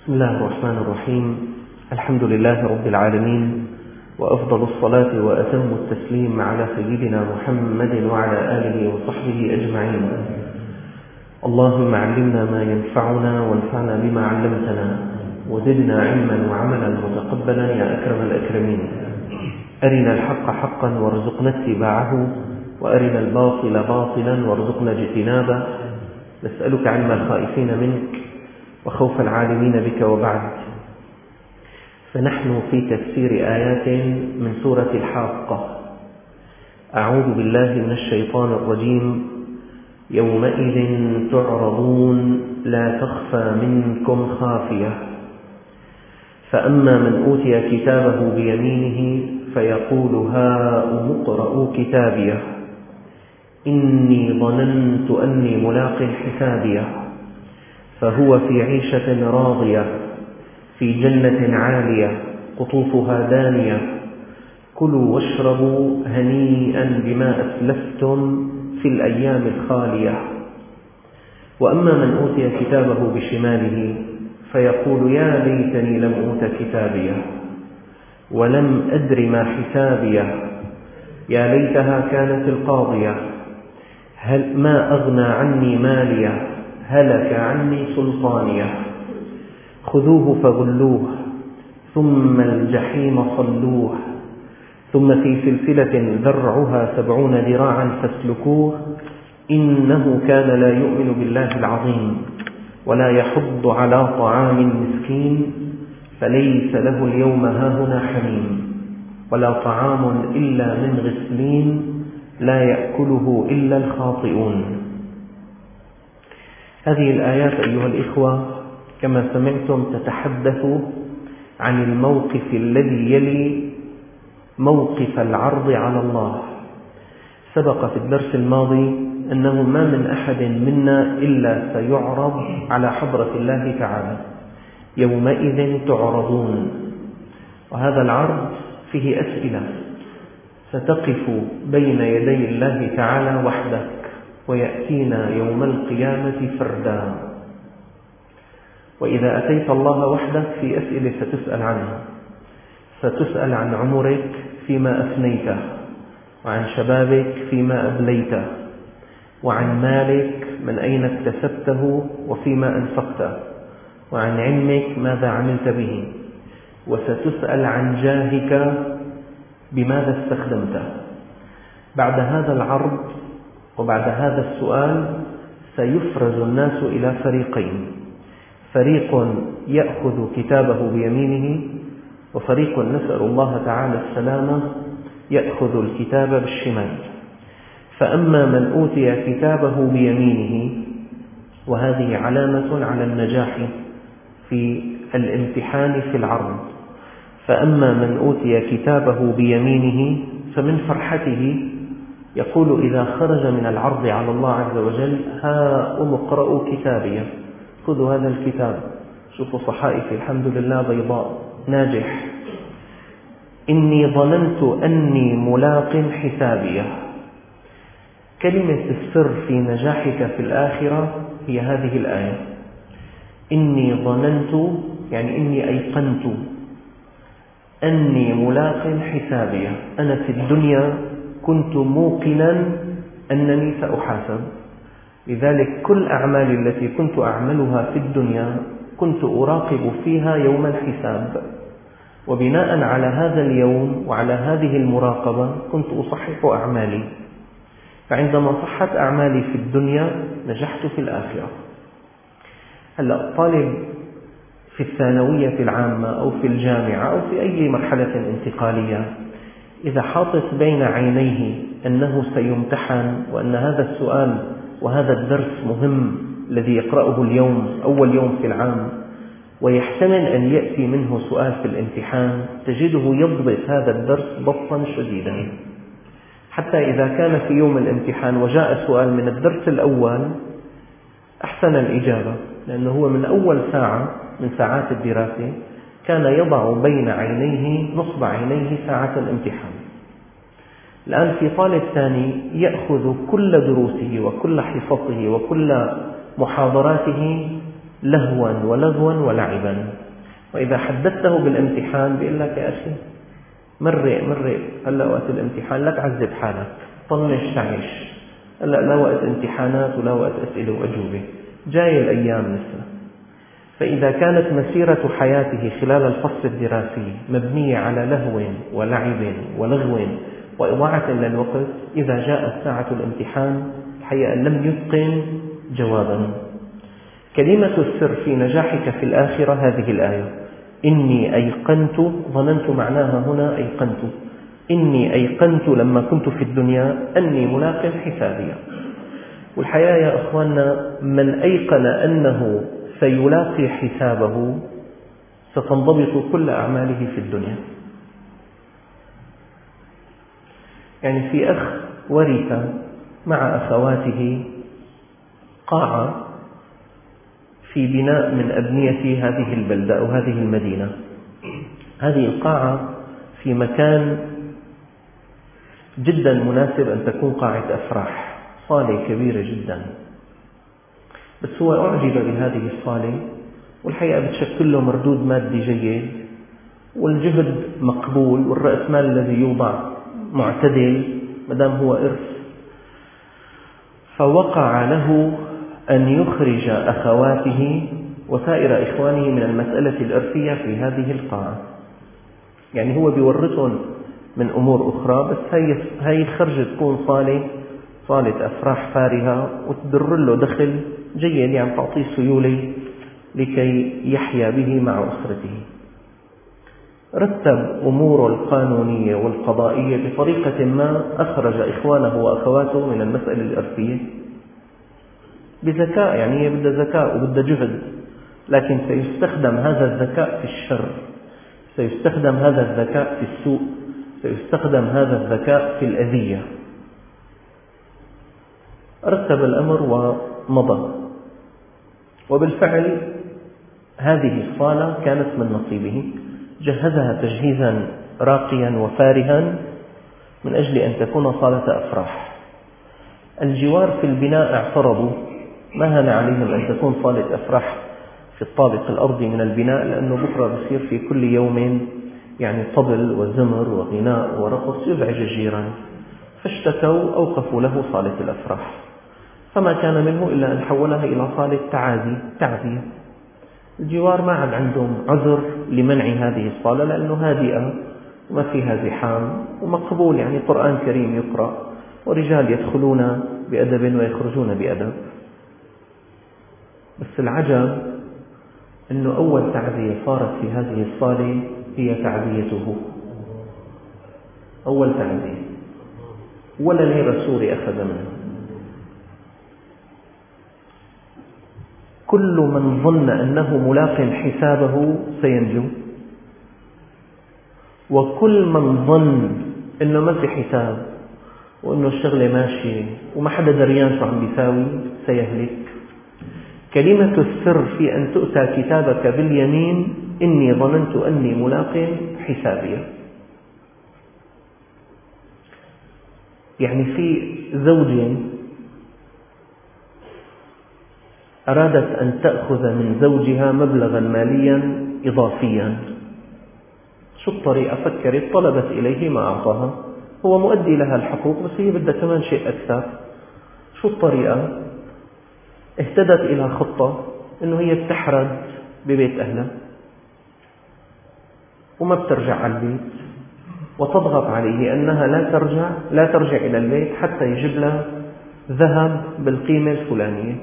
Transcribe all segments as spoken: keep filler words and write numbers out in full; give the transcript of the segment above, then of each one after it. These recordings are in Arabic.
بسم الله الرحمن الرحيم. الحمد لله رب العالمين، وأفضل الصلاة وأتم التسليم على سيدنا محمد وعلى آله وصحبه أجمعين. اللهم علمنا ما ينفعنا وانفعنا بما علمتنا، وزدنا علما وعملا متقبلا يا أكرم الأكرمين. أرنا الحق حقا وارزقنا اتباعه، وأرنا الباطل باطلا وارزقنا اجتنابه. نسألك علم الخائفين منك وخوف العالمين بك. وبعد، فنحن في تفسير آيات من سورة الحاقة. أعوذ بالله من الشيطان الرجيم. يومئذ تعرضون لا تخفى منكم خافية، فأما من أوتي كتابه بيمينه فيقول هاؤم اقرءوا كتابيه إني ظننت أني ملاق حسابيه فهو في عيشة راضية في جنة عالية قطوفها دانية كلوا واشربوا هنيئا بما أسلفتم في الأيام الخالية. وأما من أوتي كتابه بشماله فيقول يا ليتني لم أوت كتابيه ولم أدر ما حسابيه يا ليتها كانت القاضية هل ما أغنى عني ماليه هلك عني سلطانيه خذوه فغلوه ثم الجحيم صلوه ثم في سلسلة ذرعها سبعون ذراعا فاسلكوه إنه كان لا يؤمن بالله العظيم ولا يحض على طعام المسكين فليس له اليوم هاهنا حميم ولا طعام إلا من غسلين لا يأكله إلا الخاطئون. هذه الآيات أيها الإخوة كما سمعتم تتحدث عن الموقف الذي يلي موقف العرض على الله. سبق في الدرس الماضي أنه ما من أحد منا إلا سيعرض على حضرة الله تعالى. يومئذ تعرضون، وهذا العرض فيه أسئلة. ستقف بين يدي الله تعالى وحدك ويأتينا يوم القيامة فردا. وإذا أتيت الله وحدك في أسئلة ستسأل عنها. ستسأل عن عمرك فيما أفنيته، وعن شبابك فيما أبليته، وعن مالك من أين اكتسبته وفيما أنفقته، وعن علمك ماذا عملت به، وستسأل عن جاهك بماذا استخدمته. بعد هذا العرض وبعد هذا السؤال سيفرز الناس إلى فريقين: فريق يأخذ كتابه بيمينه، وفريق نسأل الله تعالى السلامة يأخذ الكتاب بالشمال. فأما من أوتي كتابه بيمينه، وهذه علامة على النجاح في الامتحان في العرض، فأما من أوتي كتابه بيمينه فمن فرحته يقول إذا خرج من العرض على الله عز وجل هاؤم اقرءوا كتابيه، خذوا هذا الكتاب، شوفوا صحائفي الحمد لله بيضاء، ناجح. إني ظننت أني ملاق حسابيه. كلمة السر في نجاحك في الآخرة هي هذه الآية: إني ظننت، يعني إني أيقنت أني ملاق حسابيه. أنا في الدنيا كنت موقنا أنني سأحاسب، لذلك كل أعمالي التي كنت أعملها في الدنيا كنت أراقب فيها يوم الحساب، وبناء على هذا اليوم وعلى هذه المراقبة كنت أصحح أعمالي. فعندما صحت أعمالي في الدنيا نجحت في الآخرة. هلأ طالب في الثانوية العامة أو في الجامعة أو في أي مرحلة انتقالية، إذا حاطت بين عينيه أنه سيمتحن وأن هذا السؤال وهذا الدرس مهم الذي يقرأه اليوم أول يوم في العام، ويحتمل أن يأتي منه سؤال في الامتحان، تجده يضبط هذا الدرس ضبطا شديدا، حتى إذا كان في يوم الامتحان وجاء سؤال من الدرس الأول أحسن الإجابة، لأنه هو من أول ساعة من ساعات الدراسة كان يضع بين عينيه نصب عينيه ساعة الامتحان. الآن في طالب ثاني يأخذ كل دروسه وكل حصصه وكل محاضراته لهوا ولغوا ولعبا. وإذا حدثته بالامتحان بيقول لك يا أخي مرق مرق هلا وقت الامتحان، لا تعذب حالك، طنش تعيش، هلا لا وقت امتحانات ولا وقت أسئلة وأجوبة، جاي الأيام لسه. فإذا كانت مسيرة حياته خلال الفصل الدراسي مبنية على لهو ولعب ولغو وإضاعة للوقت، إذا جاءت ساعة الامتحان الحقيقة لم يتقن جوابا. كلمة السر في نجاحك في الآخرة هذه الآية: إني أيقنت، ظننت معناها هنا أيقنت، إني أيقنت لما كنت في الدنيا أني ملاق حسابيا. والحقيقة يا أخواننا من أيقن أنه سيلاقي حسابه ستنضبط كل أعماله في الدنيا. يعني في أخ ورث مع أخواته قاعة في بناء من أبنية هذه البلدة أو هذه المدينة. هذه القاعة في مكان جدا مناسب أن تكون قاعة أفراح، صالة كبيرة جدا. بس هو أعجب بهذه الصالة، والحقيقة بتشكل له مردود مادي جيد، والجهد مقبول، والرأس مال الذي يوضع معتدل مدام هو إرث. فوقع له أن يخرج أخواته وسائر إخوانه من المسألة الإرثية في هذه القاعة. يعني هو بيورثهم من أمور أخرى، بس هاي هاي الخرجة تكون صالة صالة أفراح فارهة وتدر له دخل جيد، يعني تعطيه سيولة لكي يحيا به مع أسرته. رتب أموره القانونية والقضائية بطريقة ما، أخرج إخوانه وأخواته من المسألة الإرثية بذكاء. يعني هي بدها ذكاء وبدها جهد، لكن سيستخدم هذا الذكاء في الشر، سيستخدم هذا الذكاء في السوء، سيستخدم هذا الذكاء في الأذية. رتب الأمر ومضى، وبالفعل هذه الصالة كانت من نصيبه، جهزها تجهيزا راقيا وفارها من أجل أن تكون صالة أفراح. الجوار في البناء اعترضوا، ما هان عليهم أن تكون صالة أفراح في الطابق الأرضي من البناء، لأنه بكرة بصير في كل يوم يعني طبل وزمر وغناء ورقص يزعج الجيران، فاشتكوا أوقفوا له صالة الأفراح. فما كان منه إلا أن حولها إلى صالة تعازي تعزية. الجوار ما عاد عندهم عذر لمنع هذه الصالة، لأنه هادئة وما فيها زحام ومقبول، يعني قرآن كريم يقرأ ورجال يدخلون بأدب ويخرجون بأدب. بس العجب أنه أول تعزية صارت في هذه الصالة هي تعزيته. أول تعزية ولا ليرة سوري أخذ منه. كل من ظن أنه ملاق حسابه سينجو، وكل من ظن أنه ما في حساب وأنه الشغلة ماشية وما حدا دريان شو عم بيساوي سيهلك. كلمة السر في أن تؤتى كتابك باليمين: إني ظننت أني ملاق حسابي. يعني في زوج أرادت أن تأخذ من زوجها مبلغا ماليا إضافيا. شو الطريقة؟ فكرت، طلبت إليه ما أعطاها، هو مؤدي لها الحقوق بس هي بدها كمان شيء أكثر. شو الطريقة؟ اهتدت إلى خطة أنه هي بتحرد ببيت أهلها وما بترجع على البيت، وتضغط عليه أنها لا ترجع لا ترجع إلى البيت حتى يجيب لها ذهب بالقيمة الفلانية.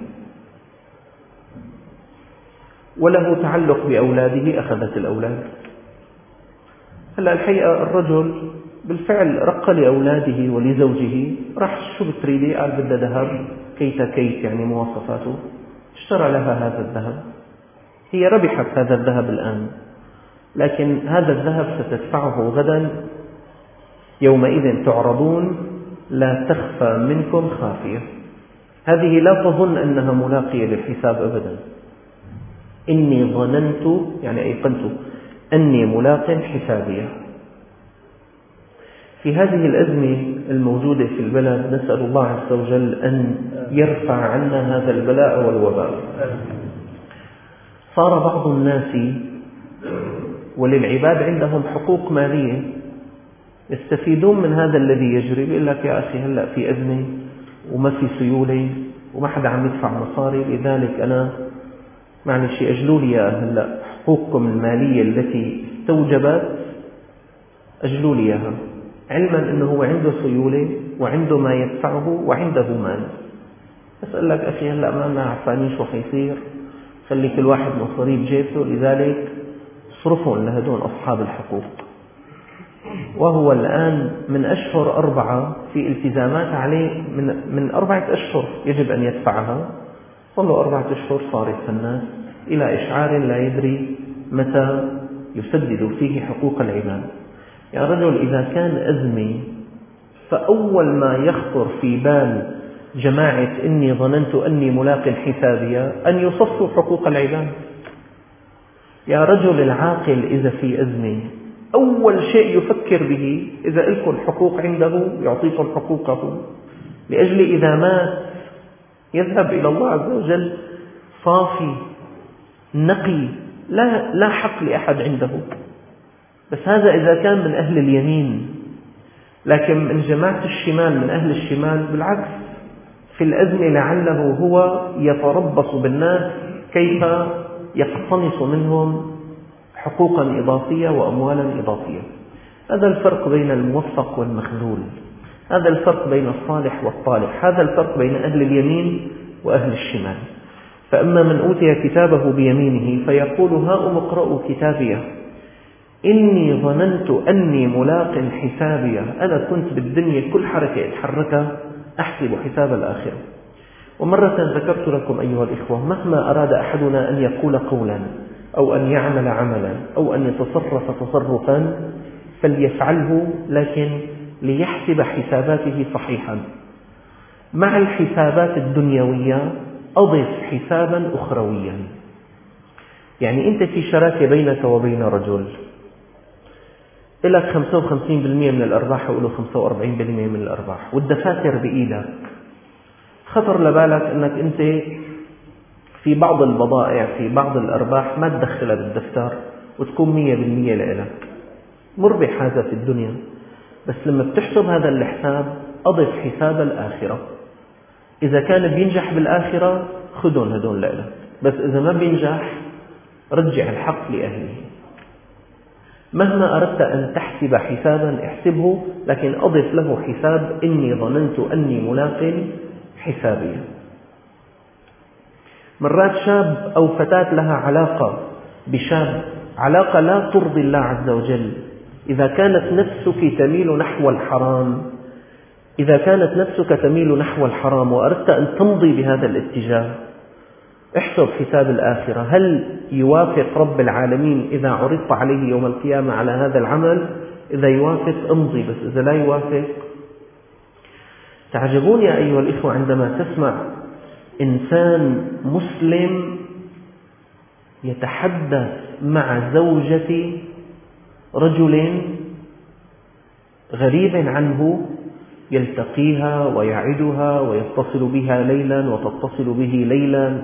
وله تعلق بأولاده، أخذت الأولاد. هلأ الحقيقة الرجل بالفعل رق لأولاده ولزوجه، راح شو بتريدي؟ قال بدها ذهب كيت كيت، يعني مواصفاته، اشترى لها هذا الذهب. هي ربحت هذا الذهب الآن، لكن هذا الذهب ستدفعه غدا، يومئذ تعرضون لا تخفى منكم خافية. هذه لا تظن أنها ملاقية للحساب أبدا. إني ظننت يعني أيقنت أني ملاق حسابية. في هذه الأزمة الموجودة في البلد نسأل الله عز وجل أن يرفع عنا هذا البلاء والوباء. صار بعض الناس وللعباد عندهم حقوق مالية يستفيدون من هذا الذي يجري. بيقول لك يا أخي هلأ في أزمة وما في سيولة وما حدا عم يدفع مصاري، لذلك أنا معلش أجلوا لي هلأ حقوقكم المالية التي استوجبت، أجلوا لي إياها، علما أنه هو عنده سيولة وعنده ما يدفعه وعنده مال. بس قال لك أخي هلأ ما لنا عفانين شو حيصير، خلي كل واحد مصاري بجيبته، لذلك صرفهم لهدون أصحاب الحقوق. وهو الآن من أشهر أربعة في التزامات عليه، من, من أربعة أشهر يجب أن يدفعها، صلوا أربعة أشهر صارت الناس إلى إشعار لا يدري متى يسدد فيه حقوق العباد. يا رجل إذا كان أزمي فأول ما يخطر في بال جماعة إني ظننت أني ملاق حسابيا أن يصفوا حقوق العباد. يا رجل العاقل إذا في أزمة أول شيء يفكر به إذا لكم حقوق عنده يعطيكم حقوقه، لأجل إذا مات يذهب إلى الله عز وجل صافي نقي لا, لا حق لأحد عنده. بس هذا إذا كان من أهل اليمين، لكن من جماعة الشمال من أهل الشمال بالعكس، في الأزمة لعله هو يتربص بالناس كيف يقتنص منهم حقوقا إضافية وأموالا إضافية. هذا الفرق بين الموفق والمخذول، هذا الفرق بين الصالح والطالح، هذا الفرق بين أهل اليمين وأهل الشمال. فأما من أوتي كتابه بيمينه فيقول هاؤم اقرءوا كتابيه إني ظننت أني ملاق حسابيه، أنا كنت بالدنيا كل حركة أتحركها أحسب حساب الآخرة. ومرة ذكرت لكم أيها الإخوة، مهما أراد أحدنا أن يقول قولا أو أن يعمل عملا أو أن يتصرف تصرفا فليفعله، لكن ليحسب حساباته صحيحا. مع الحسابات الدنيوية أضف حسابا أخرويا. يعني أنت في شراكة بينك وبين رجل، لك خمسة وخمسين بالمئة من الأرباح وله خمسة وأربعين بالمئة من الأرباح والدفاتر بإيدك، خطر لبالك أنك أنت في بعض البضائع في بعض الأرباح ما تدخلها بالدفتر وتكون مية بالمية لإلك. مربح هذا في الدنيا، بس لما بتحسب هذا الحساب أضف حساب الآخرة. إذا كان بينجح بالآخرة خذون هدون لإلك، بس إذا ما بينجح رجع الحق لأهله. مهما أردت أن تحسب حسابا احسبه، لكن أضف له حساب إني ظننت أني ملاق حسابي. مرات شاب أو فتاة لها علاقة بشاب، علاقة لا ترضي الله عز وجل. إذا كانت نفسك تميل نحو الحرام إذا كانت نفسك تميل نحو الحرام وأردت أن تمضي بهذا الاتجاه، احسب حساب الآخرة. هل يوافق رب العالمين إذا عرضت عليه يوم القيامة على هذا العمل؟ إذا يوافق امضي، بس إذا لا يوافق. تعجبون يا أيها الإخوة عندما تسمع إنسان مسلم يتحدث مع زوجة رجل غريب عنه، يلتقيها ويعدها ويتصل بها ليلا وتتصل به ليلا.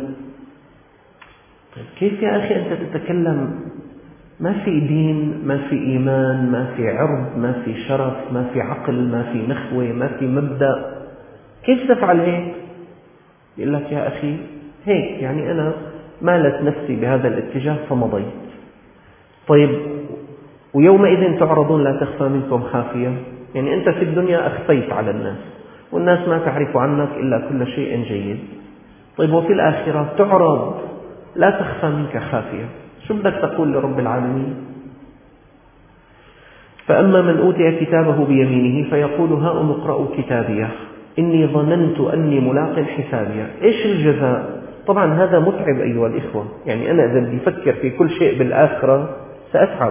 كيف يا أخي أنت تتكلم؟ ما في دين، ما في إيمان، ما في عرض، ما في شرف، ما في عقل، ما في نخوة، ما في مبدأ، كيف تفعل هيك؟ يقول لك يا أخي هيك، يعني أنا مالت نفسي بهذا الاتجاه فمضيت. طيب ويومئذ تعرضون لا تخفى منكم خافية، يعني أنت في الدنيا أخفيت على الناس والناس ما تعرف عنك إلا كل شيء جيد. طيب وفي الآخرة تعرض لا تخفى منك خافية، شو بدك تقول لرب العالمين؟ فأما من أوتي كتابه بيمينه فيقول هاؤم اقرءوا كتابيه إني ظننت أني ملاق حسابيه. إيش الجزاء؟ طبعا هذا متعب أيها الإخوة، يعني أنا إذا بدي أفكر في كل شيء بالآخرة سأتعب.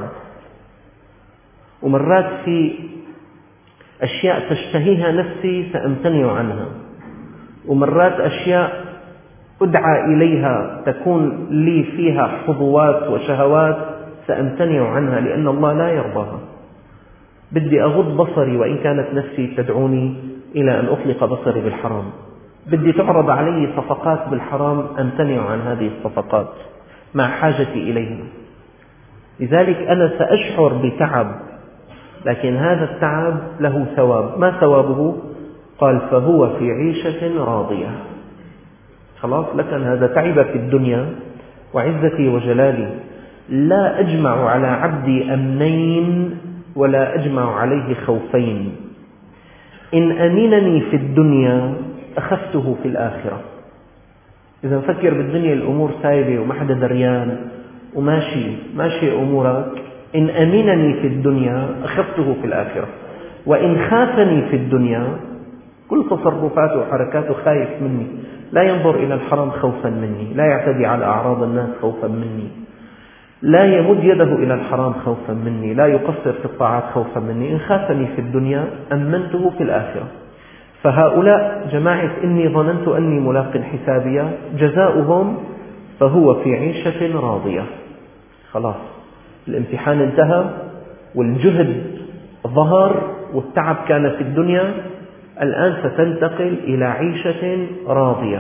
ومرات في أشياء تشتهيها نفسي سأمتنع عنها، ومرات أشياء أدعى إليها تكون لي فيها حظوات وشهوات سأمتنع عنها لأن الله لا يرضاها. بدي أغض بصري وإن كانت نفسي تدعوني إلى أن أطلق بصري بالحرام. بدي تعرض علي صفقات بالحرام أمتنع عن هذه الصفقات. مع حاجتي إليهم. لذلك أنا سأشعر بتعب، لكن هذا التعب له ثواب. ما ثوابه؟ قال فهو في عيشة راضية. خلاص، لكن هذا تعب في الدنيا وعزتي وجلالي لا أجمع على عبدي أمنين ولا أجمع عليه خوفين. إن أمنني في الدنيا أخفته في الآخرة. إذا نفكر بالدنيا الأمور سايبة وما حدا دريان وماشي ماشي أمورك، إن أمنني في الدنيا أخفته في الآخرة. وإن خافني في الدنيا كل تصرفاته وحركاته خايف مني، لا ينظر إلى الحرام خوفا مني، لا يعتدي على أعراض الناس خوفا مني، لا يمد يده إلى الحرام خوفا مني، لا يقصر في الطاعات خوفا مني. إن خافني في الدنيا أمنته في الآخرة. فهؤلاء جماعة إني ظننت أني ملاق حسابيا جزاؤهم فهو في عيشة راضية. خلاص، الامتحان انتهى والجهد ظهر والتعب كان في الدنيا، الآن ستنتقل إلى عيشة راضية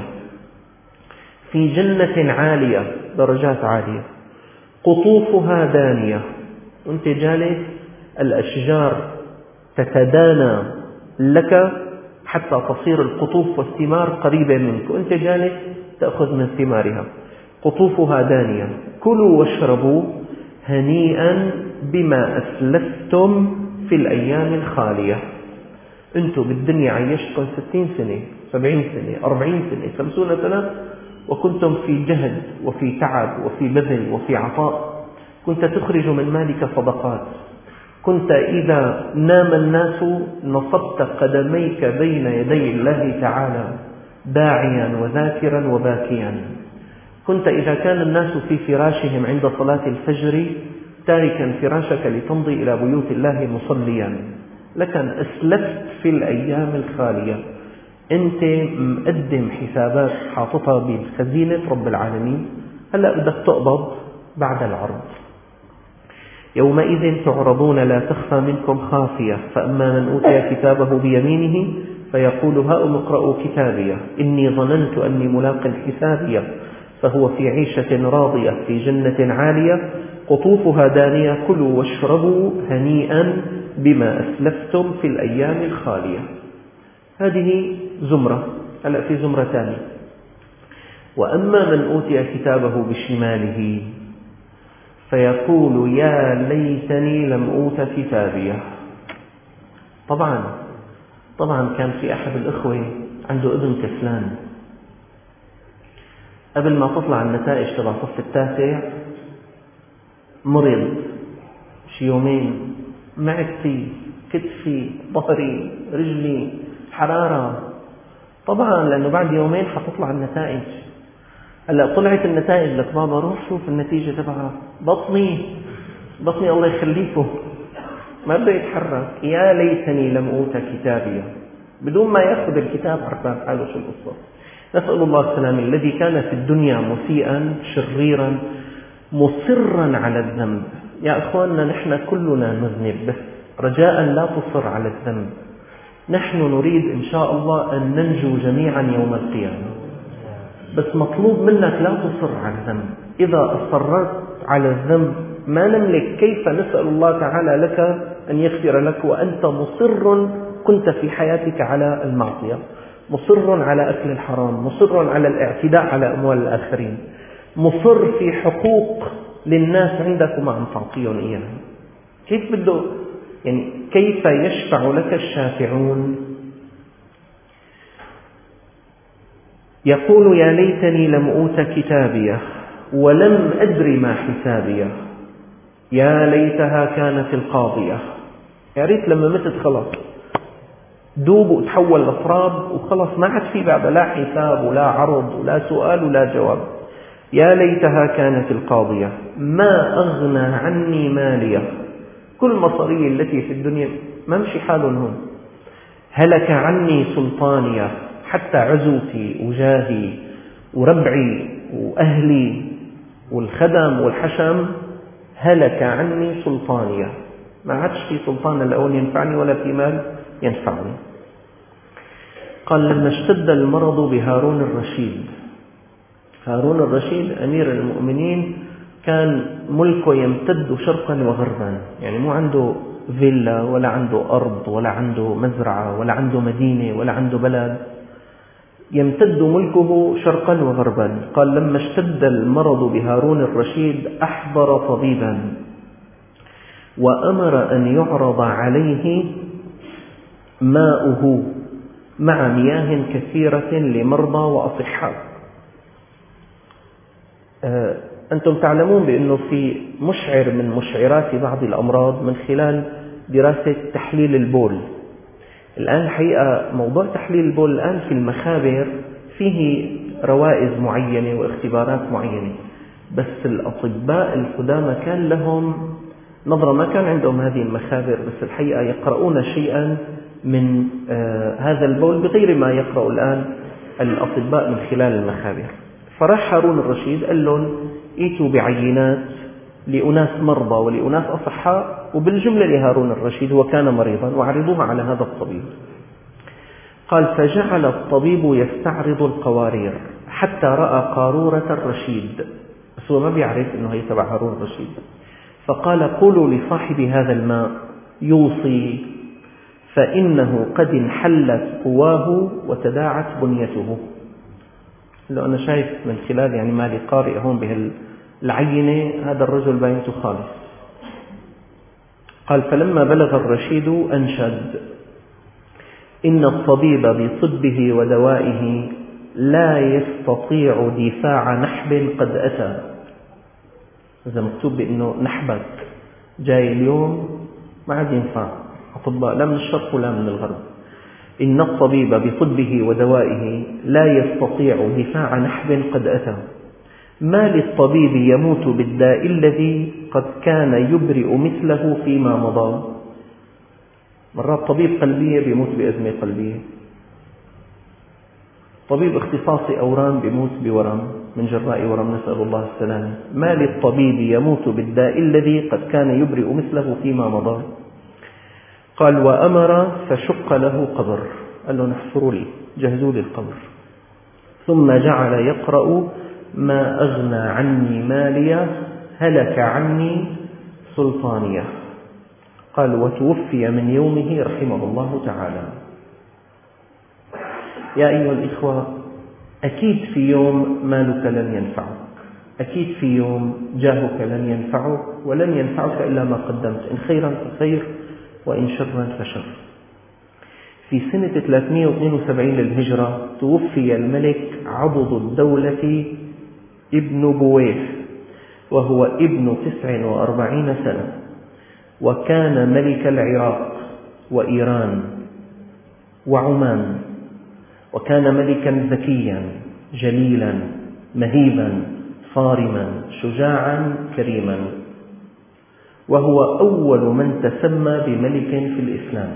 في جنة عالية، درجات عالية، قطوفها دانية. وانت جالس الأشجار تتدانى لك حتى تصير القطوف والثمار قريبة منك، وانت جالس تأخذ من ثمارها. قطوفها دانية كلوا واشربوا هنيئا بما أسلفتم في الأيام الخالية. انتم بالدنيا عيشتكم ستين سنة، سبعين سنة، أربعين سنة، خمسون سنة، وكنتم في جهد وفي تعب وفي بذل وفي عطاء. كنت تخرج من مالك صدقات، كنت إذا نام الناس نصبت قدميك بين يدي الله تعالى داعيا وذاكرا وباكيا. كنت إذا كان الناس في فراشهم عند صلاة الفجر تاركا فراشك لتمضي إلى بيوت الله مصليا. لكن أسلفت في الأيام الخالية، أنت مقدم حسابات حاططها بخزينة رب العالمين، هلأ بدك تقبض بعد العرض. يومئذ تعرضون لا تخفى منكم خافية، فأما من أوتي كتابه بيمينه فيقول هاؤم اقرءوا كتابيه إني ظننت أني ملاق حسابيه فهو في عيشة راضية في جنة عالية قطوفها دانية كلوا واشربوا هنيئا بما أسلفتم في الأيام الخالية. هذه زمرة. هلأ في زمرة ثانية. وأما من أوتي كتابه بشماله فيقول يا ليتني لم أوت كتابيه. طبعا طبعا كان في أحد الإخوة عنده ابن كسلان، قبل ما تطلع النتائج تبع الصف التاسع مرض شي يومين، معدتي، كتفي، ظهري، رجلي، حرارة. طبعا لأنه بعد يومين حتطلع النتائج. هلا طلعت النتائج، لك بابا روح شوف النتيجة تبعها. بطني بطني الله يخليكم ما بده يتحرك. يا ليتني لم أوت كتابيه، بدون ما يأخذ الكتاب عرفان حاله شو القصة. نسأل الله السلامة. الذي كان في الدنيا مسيئا شريرا مصرا على الذنب. يا أخواننا نحن كلنا نذنب، بس رجاء لا تصر على الذنب. نحن نريد إن شاء الله أن ننجو جميعا يوم القيامة، بس مطلوب منك لا تصر على الذنب. إذا أصررت على الذنب ما نملك كيف نسأل الله تعالى لك أن يغفر لك وأنت مصر كنت في حياتك على المعصية، مصر على أكل الحرام، مصر على الاعتداء على أموال الآخرين، مصر في حقوق للناس عندك وما عم تعطيهم إياها. كيف بده يعني كيف يشفع لك الشافعون؟ يقول يا ليتني لم أوت كتابيه ولم أدري ما حسابيه يا ليتها كانت القاضية. يا ريت لما متت خلاص دوب وتحول لتراب وخلص ما عاد في بعد لا حساب ولا عرض ولا سؤال ولا جواب. يا ليتها كانت القاضية ما أغنى عني مالية. كل مصاري التي في الدنيا ما مشي حالهم. هلك عني سلطانية، حتى عزوتي وجاهي وربعي وأهلي والخدم والحشم هلك عني سلطانية. ما عادش في سلطان الأول ينفعني ولا في مال ينفعني. قال لما اشتد المرض بهارون الرشيد هارون الرشيد أمير المؤمنين كان ملكه يمتد شرقا وغربا، يعني مو عنده فيلا ولا عنده أرض ولا عنده مزرعة ولا عنده مدينة ولا عنده بلد، يمتد ملكه شرقا وغربا. قال لما اشتد المرض بهارون الرشيد أحضر طبيبا وأمر أن يعرض عليه ماؤه مع مياه كثيرة لمرضى وأصحاء. أنتم تعلمون بأنه في مشعر من مشعرات بعض الأمراض من خلال دراسة تحليل البول. الآن الحقيقة موضوع تحليل البول الآن في المخابر فيه روائز معينة واختبارات معينة، بس الأطباء القدامى كان لهم نظرة، ما كان عندهم هذه المخابر، بس الحقيقة يقرؤون شيئا من آه هذا البول بغير ما يقرأ الآن الأطباء من خلال المخابر. فراح هارون الرشيد قال لهم ايتوا بعينات لأناس مرضى ولأناس أصحاء، وبالجملة لهارون الرشيد وكان مريضا، وعرضوها على هذا الطبيب. قال فجعل الطبيب يستعرض القوارير حتى رأى قارورة الرشيد، بس هو ما بيعرف أنه هي تبع هارون الرشيد. فقال قولوا لصاحب هذا الماء يوصي فإنه قد انحلت قواه وتداعت بنيته. لو أنا شايف من خلال يعني ما لي قارئ هون بالعينة هذا الرجل باينته خالص. قال فلما بلغ الرشيد أنشد إن الطبيب بطبه ودوائه لا يستطيع دفاع نحب قد أتى. إذا مكتوب بأنه نحبك جاي اليوم ما عاد ينفع، أطباء لا من الشرق ولا من الغرب. إن الطبيب بطبه ودوائه لا يستطيع دفاع نحب قد أتى. ما للطبيب يموت بالداء الذي قد كان يبرئ مثله فيما مضى. مرات طبيب قلبية بيموت بأزمة قلبية، طبيب اختصاصي أورام بيموت بورم من جراء ورم، نسأل الله السلامة. ما للطبيب يموت بالداء الذي قد كان يبرئ مثله فيما مضى. قال وأمر فشق له قبر، قال له نحفروا لي جهزوا لي القبر. ثم جعل يقرأ ما أغنى عني مالية هلك عني سلطانية. قال وتوفي من يومه رحمه الله تعالى. يا أيها الإخوة، أكيد في يوم مالك لن ينفعك، أكيد في يوم جاهك لن ينفعك، ولن ينفعك إلا ما قدمت، إن خيرا فخير وإن شرا فشر. في سنة ثلاثمائة واثنين وسبعين للهجرة توفي الملك عضد الدولة ابن بويه، وهو ابن تسع وأربعين سنة، وكان ملك العراق وإيران وعمان، وكان ملكا ذكيا جليلا مهيبا صارما شجاعا كريما، وهو أول من تسمى بملك في الإسلام.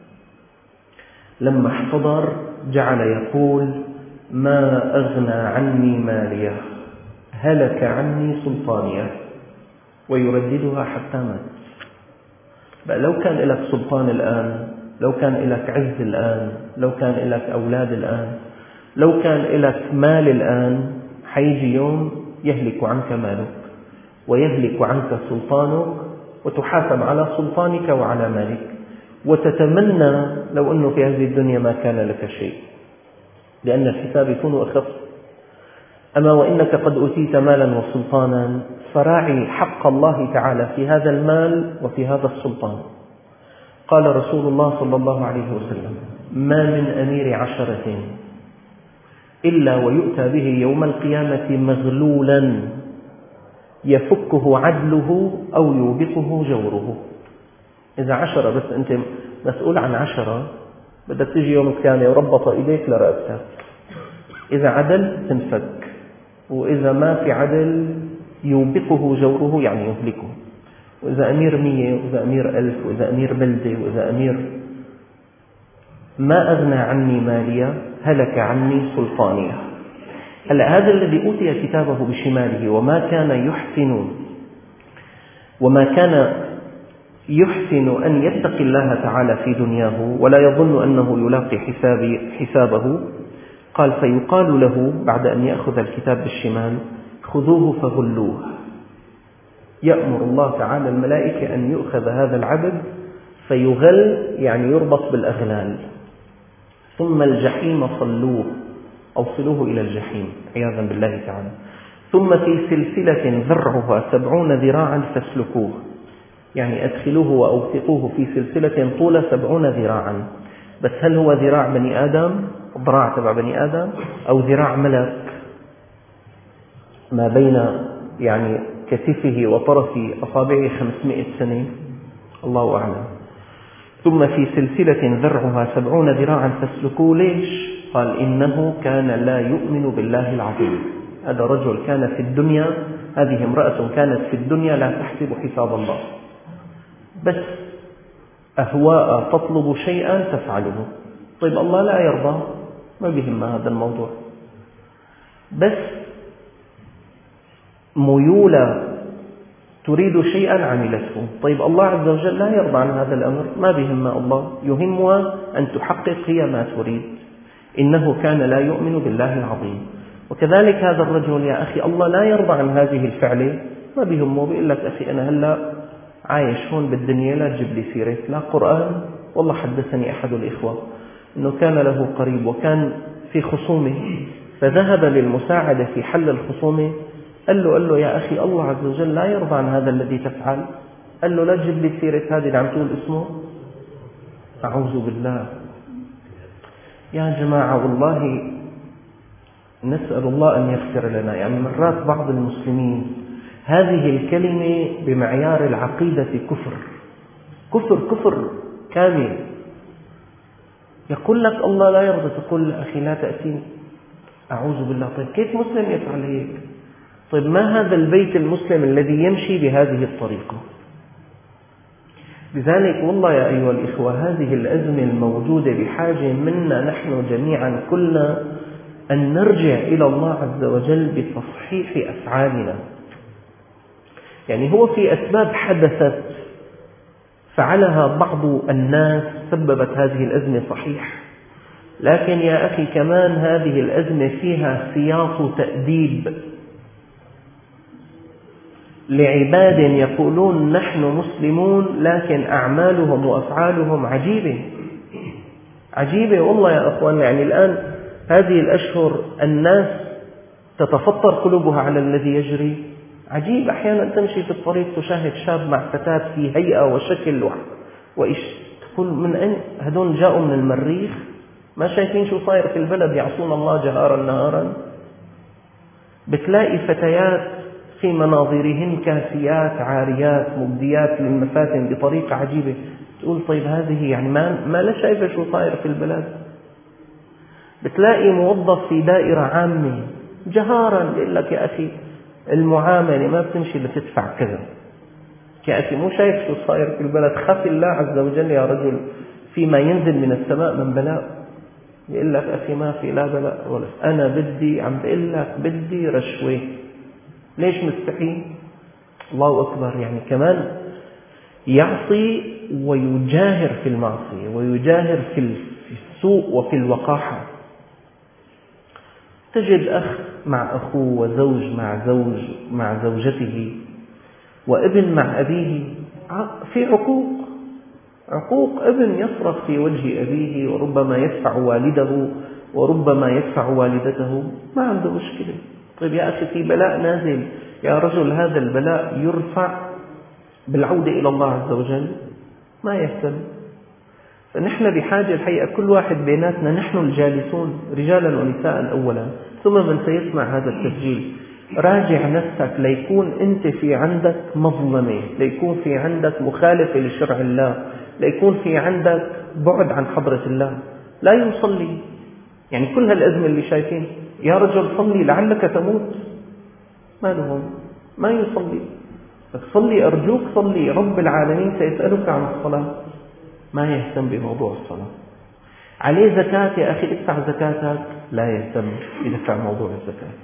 لما احتضر جعل يقول ما أغنى عني مالية هلك عني سلطانية، ويرددها حتى مات. بقى لو كان لك سلطان الآن، لو كان لك عز الآن، لو كان لك أولاد الآن، لو كان لك مال الآن، حيجي يوم يهلك عنك مالك ويهلك عنك سلطانك، وتحاسب على سلطانك وعلى مالك، وتتمنى لو أنه في هذه الدنيا ما كان لك شيء، لأن الحساب يكون أخف. أما وإنك قد أوتيت مالا وسلطانا فراعي حق الله تعالى في هذا المال وفي هذا السلطان. قال رسول الله صلى الله عليه وسلم ما من أمير عشرة إلا ويؤتى به يوم القيامة مغلولا يفكه عدله أو يوبقه جوره. إذا عشرة بس أنت مسؤول عن عشرة بدك تجي يوم القيامة وربط إيديك لرأسك، إذا عدل تنفك، وإذا ما في عدل يوبقه جوره يعني يهلكه. وإذا أمير مية وإذا أمير ألف وإذا أمير بلدة وإذا أمير، ما أغنى عني مالية هلك عني سلطانية. هلا هذا الذي أوتي كتابه بشماله وما كان يحسن وما كان يحسن أن يتقي الله تعالى في دنياه ولا يظن أنه يلاقي حساب حسابه، قال فيقال له بعد أن يأخذ الكتاب بالشمال خذوه فغلوه. يأمر الله تعالى الملائكة أن يؤخذ هذا العبد فيغل، يعني يربط بالأغلال. ثم الجحيم صلوه، أوصلوه إلى الجحيم عياذا بالله تعالى. ثم في سلسلة ذرعها سبعون ذراعا فاسلكوه، يعني أدخلوه وأوثقوه في سلسلة طول سبعون ذراعا. بس هل هو ذراع بني آدم، ذراع تبع بني آدم، أو ذراع ملك ما بين يعني كتفه وطرف أصابعه خمسمائة سنة؟ الله أعلم. ثم في سلسلة ذرعها سبعون ذراعا فاسلكوه. ليش؟ قال إنه كان لا يؤمن بالله العظيم. هذا رجل كان في الدنيا، هذه امرأة كانت في الدنيا لا تحسب حساب الله، بس أهواء تطلب شيئا تفعله. طيب الله لا يرضى، ما بهم هذا الموضوع، بس ميولة تريد شيئا عملته. طيب الله عز وجل لا يرضى عن هذا الأمر، ما بهم الله، يهمها أن تحقق هي ما تريد. إنه كان لا يؤمن بالله العظيم. وكذلك هذا الرجل يا أخي الله لا يرضى عن هذه الفعلة، ما بهمه، بيقول لك أخي أنا هلأ عايش هون بالدنيا، لا تجيب لي سيرة لا قرآن. والله حدثني أحد الإخوة أنه كان له قريب وكان في خصومة، فذهب للمساعدة في حل الخصومة. قال له, قال له يا أخي الله عز وجل لا يرضى عن هذا الذي تفعل. قال له لا تجيب لي سيرة هذه اللي عم تقول اسمه. أعوذ بالله. يا جماعة والله نسأل الله أن يغفر لنا. يعني مرات بعض المسلمين هذه الكلمة بمعيار العقيدة كفر كفر كفر كامل. يقول لك الله لا يرضى، تقول أخي لا تأتيني. أعوذ بالله. طيب كيف مسلم يفعل هيك؟ طيب ما هذا البيت المسلم الذي يمشي بهذه الطريقة؟ لذلك والله يا أيها الإخوة هذه الأزمة الموجودة بحاجة منا نحن جميعا كلنا أن نرجع إلى الله عز وجل بتصحيح أفعالنا. يعني هو في أسباب حدثت فعلها بعض الناس سببت هذه الأزمة صحيح، لكن يا أخي كمان هذه الأزمة فيها سياط تأديب لعباد يقولون نحن مسلمون، لكن أعمالهم وأفعالهم عجيبة عجيبة والله يا أخوان. يعني الآن هذه الأشهر الناس تتفطر قلوبها على الذي يجري. عجيب، أحيانا تمشي في الطريق تشاهد شاب مع فتاة في هيئة وشكل وإيش، تقول من أين هدول؟ جاءوا من المريخ؟ ما شايفين شو صاير في البلد؟ يعصون الله جهارا نهارا. بتلاقي فتيات في مناظرهن كاسيات عاريات مبديات للمفاتن بطريقة عجيبة. تقول طيب هذه يعني ما, ما لا شايفة شو صاير في البلد. بتلاقي موظف في دائرة عامة جهارا يقول لك يا أخي المعاملة ما بتمشي لتدفع كذا. يا أخي مو شايف شو صاير في البلد؟ خاف الله عز وجل يا رجل فيما ينزل من السماء من بلاء. يقول لك أخي ما في لا بلاء ولا، أنا بدي عم بقول لك بدي رشوة. ليش مستحيل؟ الله أكبر. يعني كمان يعصي ويجاهر في المعصية ويجاهر في السوء وفي الوقاحة. تجد أخ مع أخوه وزوج مع زوج مع زوجته وابن مع أبيه في عقوق عقوق ابن يصرخ في وجه أبيه وربما يدفع والده وربما يدفع والدته، ما عنده مشكلة. طيب يا أخي في بلاء نازل يا رجل، هذا البلاء يرفع بالعودة إلى الله عز وجل، ما يهتم. فنحن بحاجة الحقيقة كل واحد بيناتنا، نحن الجالسون رجالا ونساء أولا ثم من سيسمع هذا التسجيل، راجع نفسك ليكون أنت في عندك مظلمة، ليكون في عندك مخالفة لشرع الله، ليكون في عندك بعد عن حضرة الله. لا يصلي، يعني كل هالأزمة اللي شايفين يا رجل صلي لعلك تموت، ما لهم ما يصلي. صلي أرجوك صلي، رب العالمين سيسألك عن الصلاة، ما يهتم بموضوع الصلاة. عليه زكاة يا أخي ادفع زكاتك، لا يهتم يدفع موضوع الزكاة.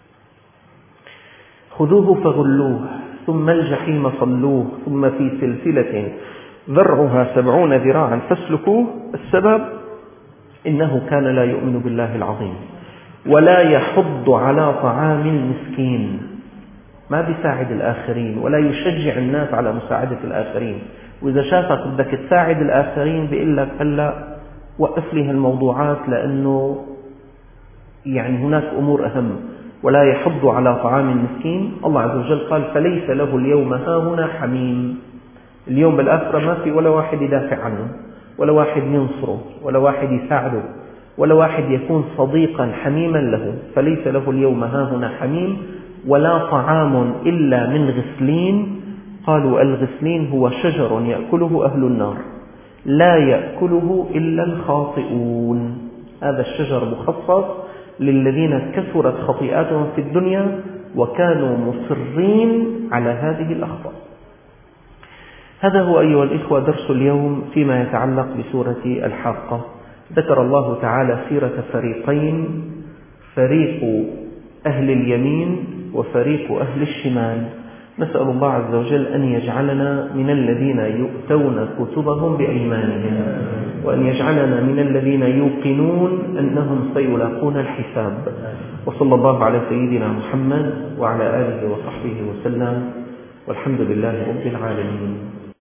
خذوه فغلوه ثم الجحيم صلوه ثم في سلسلة ذرعها سبعون ذراعا فاسلكوه. السبب إنه كان لا يؤمن بالله العظيم. ولا يحض على طعام المسكين، ما بيساعد الآخرين ولا يشجع الناس على مساعدة الآخرين. وإذا شافك بدك تساعد الآخرين بيقول لك هلأ وقف لي هالموضوعات لأنه يعني هناك أمور أهم. ولا يحض على طعام المسكين. الله عز وجل قال فليس له اليوم هاهنا حميم. اليوم بالآخرة ما في ولا واحد يدافع عنه، ولا واحد ينصره، ولا واحد يساعده، ولا واحد يكون صديقا حميما له. فليس له اليوم هاهنا حميم ولا طعام إلا من غسلين. قالوا الغسلين هو شجر يأكله أهل النار لا يأكله إلا الخاطئون. هذا الشجر مخصص للذين كثرت خطيئاتهم في الدنيا وكانوا مصرين على هذه الأخطاء. هذا هو أيها الإخوة درس اليوم فيما يتعلق بسورة الحاقة. ذكر الله تعالى سيرة فريقين، فريق أهل اليمين وفريق أهل الشمال. نسأل الله عز وجل أن يجعلنا من الذين يؤتون كتبهم بأيمانهم، وأن يجعلنا من الذين يوقنون أنهم سيلاقون الحساب. وصلى الله على سيدنا محمد وعلى آله وصحبه وسلم، والحمد لله رب العالمين.